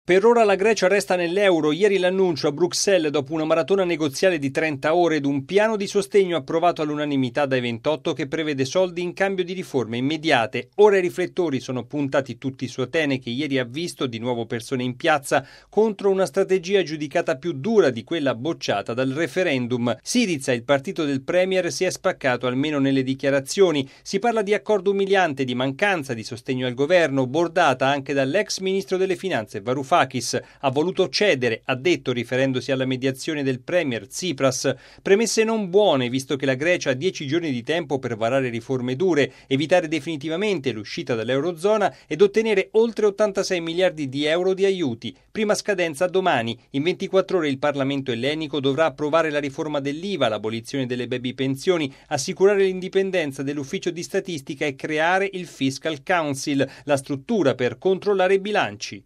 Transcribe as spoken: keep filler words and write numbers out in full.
Per ora la Grecia resta nell'euro. Ieri l'annuncio a Bruxelles dopo una maratona negoziale di trenta ore ed un piano di sostegno approvato all'unanimità dai ventotto che prevede soldi in cambio di riforme immediate. Ora i riflettori sono puntati tutti su Atene, che ieri ha visto di nuovo persone in piazza contro una strategia giudicata più dura di quella bocciata dal referendum. Syriza, il partito del premier, si è spaccato almeno nelle dichiarazioni. Si parla di accordo umiliante, di mancanza di sostegno al governo, bordata anche dall'ex ministro delle finanze Varoufakis. Ha voluto cedere, ha detto, riferendosi alla mediazione del premier Tsipras. Premesse non buone, visto che la Grecia ha dieci giorni di tempo per varare riforme dure, evitare definitivamente l'uscita dall'Eurozona ed ottenere oltre ottantasei miliardi di euro di aiuti. Prima scadenza domani. In ventiquattro ore il Parlamento ellenico dovrà approvare la riforma dell'I V A, l'abolizione delle baby pensioni, assicurare l'indipendenza dell'ufficio di statistica e creare il Fiscal Council, la struttura per controllare i bilanci.